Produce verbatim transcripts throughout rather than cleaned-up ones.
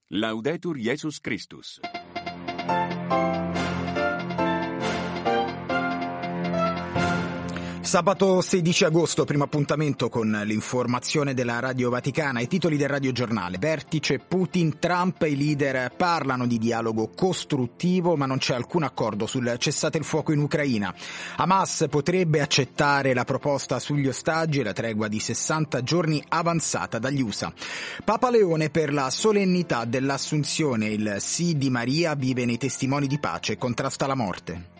Laudetur Jesus Christus. Sabato sedici agosto, primo appuntamento con l'informazione della Radio Vaticana. I titoli del radiogiornale: vertice Putin-Trump, i leader parlano di dialogo costruttivo ma non c'è alcun accordo sul cessate il fuoco in Ucraina. Hamas potrebbe accettare la proposta sugli ostaggi e la tregua di sessanta giorni avanzata dagli U S A. Papa Leone per la solennità dell'Assunzione, il sì di Maria vive nei testimoni di pace e contrasta la morte.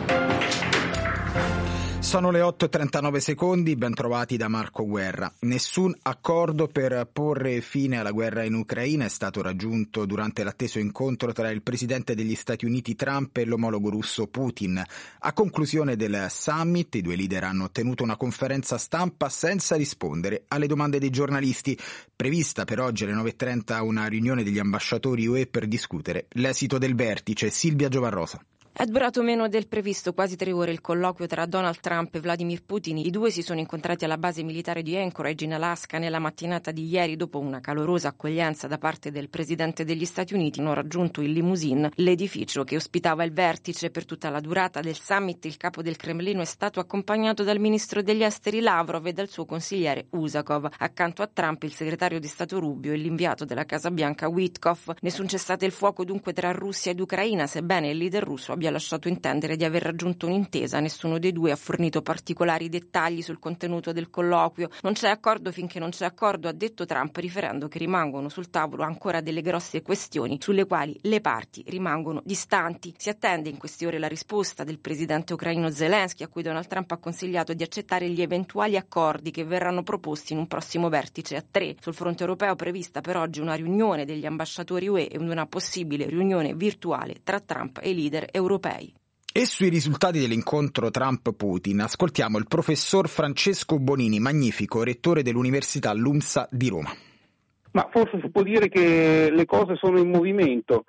Sono le otto e trentanove secondi, ben trovati da Marco Guerra. Nessun accordo per porre fine alla guerra in Ucraina è stato raggiunto durante l'atteso incontro tra il presidente degli Stati Uniti Trump e l'omologo russo Putin. A conclusione del summit, i due leader hanno ottenuto una conferenza stampa senza rispondere alle domande dei giornalisti. Prevista per oggi alle nove e trenta una riunione degli ambasciatori U E per discutere l'esito del vertice. Silvia Giovarrosa. È durato meno del previsto, quasi tre ore il colloquio tra Donald Trump e Vladimir Putin. I due si sono incontrati alla base militare di Anchorage in Alaska nella mattinata di ieri. Dopo una calorosa accoglienza da parte del presidente degli Stati Uniti, hanno raggiunto in limousine l'edificio che ospitava il vertice. Per tutta la durata del summit il capo del Cremlino è stato accompagnato dal ministro degli esteri Lavrov e dal suo consigliere Usakov. Accanto a Trump il segretario di Stato Rubio e l'inviato della Casa Bianca Witkoff. Nessun cessate il fuoco dunque tra Russia ed Ucraina, sebbene il leader russo abbia lasciato intendere di aver raggiunto un'intesa. Nessuno dei due ha fornito particolari dettagli sul contenuto del colloquio. Non c'è accordo finché non c'è accordo, ha detto Trump, riferendo che rimangono sul tavolo ancora delle grosse questioni sulle quali le parti rimangono distanti. Si attende in queste ore la risposta del presidente ucraino Zelensky, a cui Donald Trump ha consigliato di accettare gli eventuali accordi che verranno proposti in un prossimo vertice a tre. Sul fronte europeo prevista per oggi una riunione degli ambasciatori U E e una possibile riunione virtuale tra Trump e i leader europei. E sui risultati dell'incontro Trump-Putin ascoltiamo il professor Francesco Bonini, magnifico, rettore dell'Università LUMSA di Roma. Ma forse si può dire che le cose sono in movimento.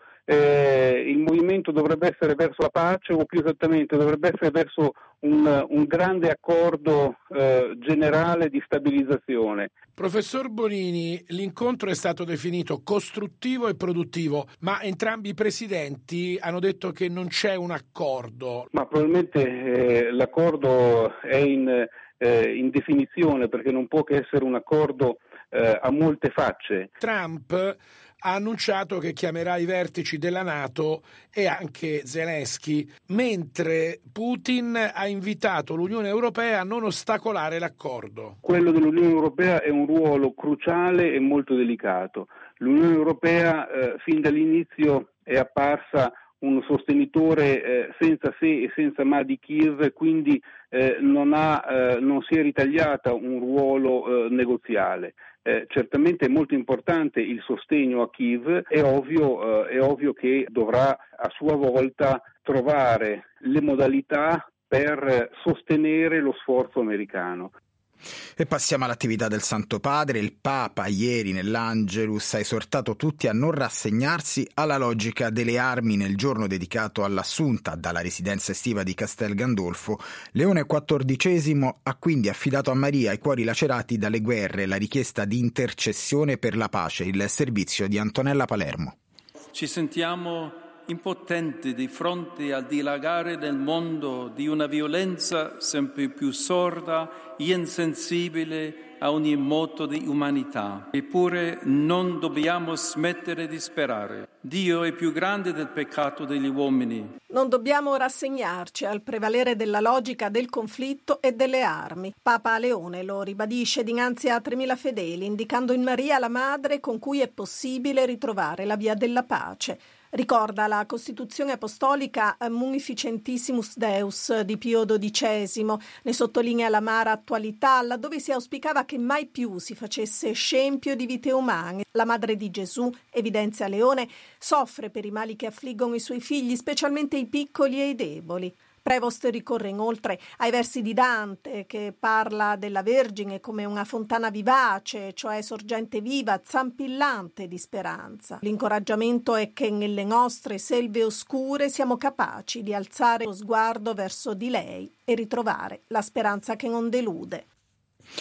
Eh, il movimento dovrebbe essere verso la pace, o più esattamente dovrebbe essere verso un, un grande accordo eh, generale di stabilizzazione. Professor Bonini, l'incontro è stato definito costruttivo e produttivo, ma entrambi i presidenti hanno detto che non c'è un accordo. Ma probabilmente eh, l'accordo è in, eh, in definizione, perché non può che essere un accordo eh, a molte facce. Trump ha annunciato che chiamerà i vertici della NATO e anche Zelensky, mentre Putin ha invitato l'Unione Europea a non ostacolare l'accordo. Quello dell'Unione Europea è un ruolo cruciale e molto delicato. L'Unione Europea eh, fin dall'inizio è apparsa un sostenitore eh, senza se e senza ma di Kiev, quindi eh, non, ha, eh, non si è ritagliata un ruolo eh, negoziale. Eh, certamente è molto importante il sostegno a Kiev, è ovvio, eh, è ovvio che dovrà a sua volta trovare le modalità per sostenere lo sforzo americano. E passiamo all'attività del Santo Padre. Il Papa ieri nell'Angelus ha esortato tutti a non rassegnarsi alla logica delle armi nel giorno dedicato all'Assunta. Dalla residenza estiva di Castel Gandolfo, Leone quattordicesimo ha quindi affidato a Maria i cuori lacerati dalle guerre, la richiesta di intercessione per la pace, il servizio di Antonella Palermo. Ci sentiamo impotenti di fronte al dilagare del mondo di una violenza sempre più sorda, insensibile a ogni moto di umanità. Eppure non dobbiamo smettere di sperare. Dio è più grande del peccato degli uomini. Non dobbiamo rassegnarci al prevalere della logica del conflitto e delle armi. Papa Leone lo ribadisce dinanzi a tremila fedeli, indicando in Maria la madre con cui è possibile ritrovare la via della pace. Ricorda la Costituzione Apostolica Munificentissimus Deus di Pio dodicesimo, ne sottolinea l'amara attualità, laddove si auspicava che mai più si facesse scempio di vite umane. La madre di Gesù, evidenzia Leone, soffre per i mali che affliggono i suoi figli, specialmente i piccoli e i deboli. Prevost ricorre inoltre ai versi di Dante, che parla della Vergine come una fontana vivace, cioè sorgente viva, zampillante di speranza. L'incoraggiamento è che nelle nostre selve oscure siamo capaci di alzare lo sguardo verso di lei e ritrovare la speranza che non delude.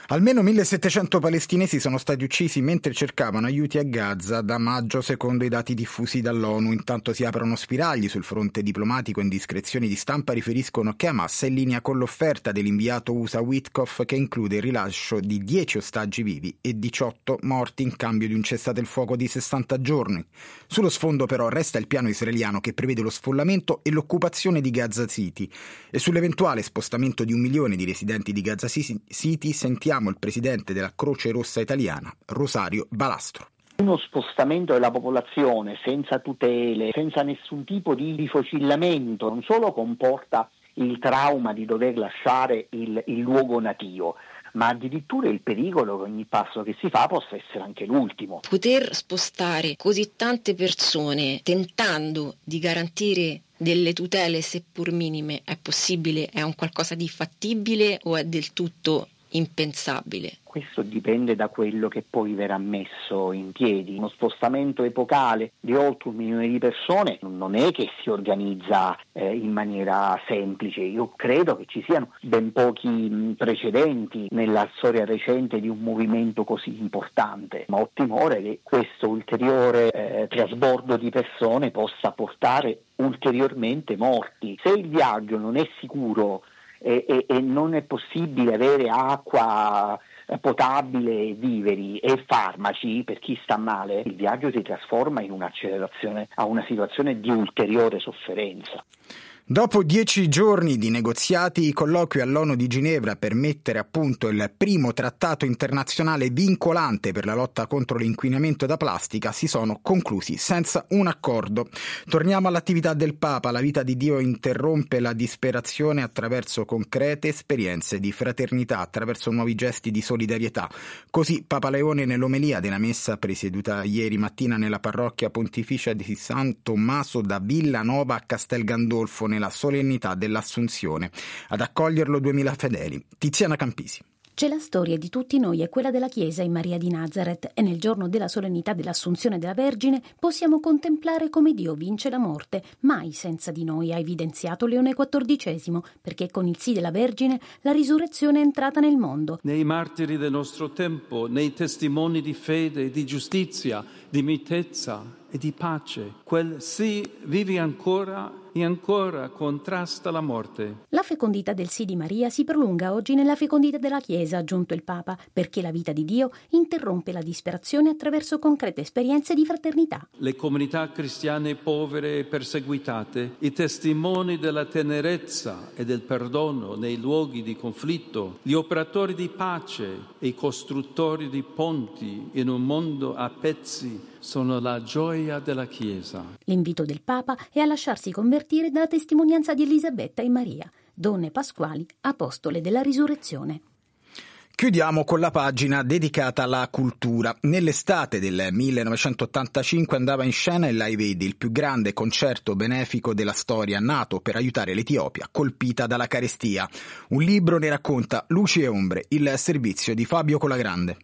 Almeno millesettecento palestinesi sono stati uccisi mentre cercavano aiuti a Gaza da maggio, secondo i dati diffusi dall'ONU. Intanto si aprono spiragli sul fronte diplomatico. Indiscrezioni di stampa riferiscono che Hamas è in linea con l'offerta dell'inviato U S A Witkoff, che include il rilascio di dieci ostaggi vivi e diciotto morti in cambio di un cessate il fuoco di sessanta giorni. Sullo sfondo però resta il piano israeliano che prevede lo sfollamento e l'occupazione di Gaza City, e sull'eventuale spostamento di un milione di residenti di Gaza City sentiamo il presidente della Croce Rossa italiana, Rosario Balastro. Uno spostamento della popolazione senza tutele, senza nessun tipo di rifocillamento, non solo comporta il trauma di dover lasciare il, il luogo natio, ma addirittura il pericolo che ogni passo che si fa possa essere anche l'ultimo. Poter spostare così tante persone tentando di garantire delle tutele seppur minime è possibile? È un qualcosa di fattibile o è del tutto impensabile? Questo dipende da quello che poi verrà messo in piedi. Uno spostamento epocale di oltre un milione di persone non è che si organizza eh, in maniera semplice. Io credo che ci siano ben pochi mh, precedenti nella storia recente di un movimento così importante, ma ho timore che questo ulteriore eh, trasbordo di persone possa portare ulteriormente morti. Se il viaggio non è sicuro e, e, e non è possibile avere acqua potabile, viveri e farmaci per chi sta male, il viaggio si trasforma in un'accelerazione a una situazione di ulteriore sofferenza. Dopo dieci giorni di negoziati, i colloqui all'ONU di Ginevra per mettere a punto il primo trattato internazionale vincolante per la lotta contro l'inquinamento da plastica si sono conclusi senza un accordo. Torniamo all'attività del Papa. La vita di Dio interrompe la disperazione attraverso concrete esperienze di fraternità, attraverso nuovi gesti di solidarietà. Così Papa Leone nell'omelia della messa presieduta ieri mattina nella parrocchia pontificia di San Tommaso da Villanova a Castel Gandolfo, nella solennità dell'Assunzione. Ad accoglierlo duemila fedeli. Tiziana Campisi. C'è la storia di tutti noi e quella della Chiesa in Maria di Nazareth, e nel giorno della solennità dell'Assunzione della Vergine possiamo contemplare come Dio vince la morte, mai senza di noi, ha evidenziato Leone quattordicesimo, perché con il sì della Vergine la risurrezione è entrata nel mondo. Nei martiri del nostro tempo, nei testimoni di fede, di giustizia, di mitezza e di pace, quel sì vive ancora e ancora contrasta la morte. La fecondità del sì di Maria si prolunga oggi nella fecondità della Chiesa, ha aggiunto il Papa, perché la vita di Dio interrompe la disperazione attraverso concrete esperienze di fraternità. Le comunità cristiane povere e perseguitate, i testimoni della tenerezza e del perdono nei luoghi di conflitto, gli operatori di pace e i costruttori di ponti in un mondo a pezzi sono la gioia della Chiesa. L'invito del Papa è a lasciarsi convertire dalla testimonianza di Elisabetta e Maria, donne pasquali, apostole della risurrezione. Chiudiamo con la pagina dedicata alla cultura. Nell'estate del millenovecentottantacinque andava in scena il Live Aid, il più grande concerto benefico della storia, nato per aiutare l'Etiopia colpita dalla carestia. Un libro ne racconta luci e ombre, il servizio di Fabio Colagrande.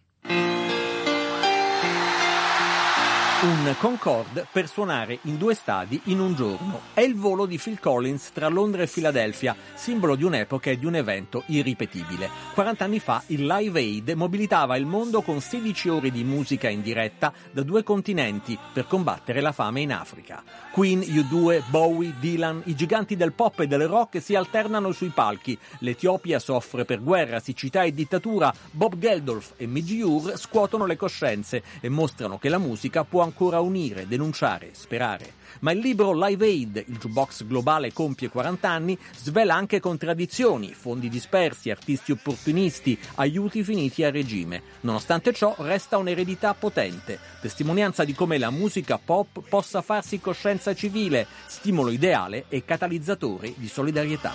Un Concorde per suonare in due stadi in un giorno. È il volo di Phil Collins tra Londra e Filadelfia, simbolo di un'epoca e di un evento irripetibile. quaranta anni fa il Live Aid mobilitava il mondo con sedici ore di musica in diretta da due continenti per combattere la fame in Africa. Queen, U due, Bowie, Dylan, i giganti del pop e del rock si alternano sui palchi. L'Etiopia soffre per guerra, siccità e dittatura. Bob Geldof e Midjur scuotono le coscienze e mostrano che la musica può ancora unire, denunciare, sperare. Ma il libro Live Aid, il jukebox globale compie quaranta anni, svela anche contraddizioni, fondi dispersi, artisti opportunisti, aiuti finiti a regime. Nonostante ciò resta un'eredità potente, testimonianza di come la musica pop possa farsi coscienza civile, stimolo ideale e catalizzatore di solidarietà.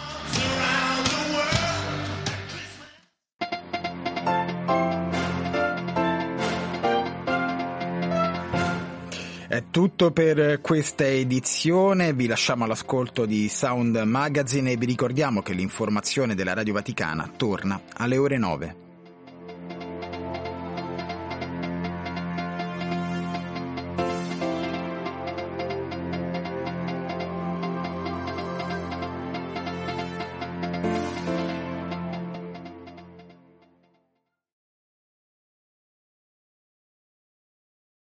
È tutto per questa edizione, vi lasciamo all'ascolto di Sound Magazine e vi ricordiamo che l'informazione della Radio Vaticana torna alle ore nove.